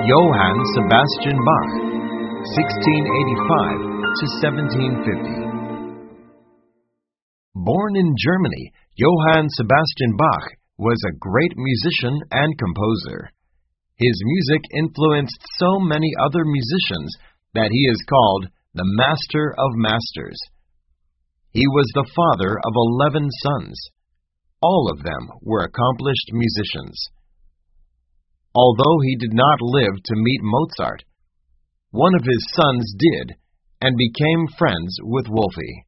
Johann Sebastian Bach, 1685 to 1750. Born in Germany, Johann Sebastian Bach was a great musician and composer. His music influenced so many other musicians that he is called the Master of Masters. He was the father of 11 sons. All of them were accomplished musicians. Although he did not live to meet Mozart, one of his sons did and became friends with Wolfi.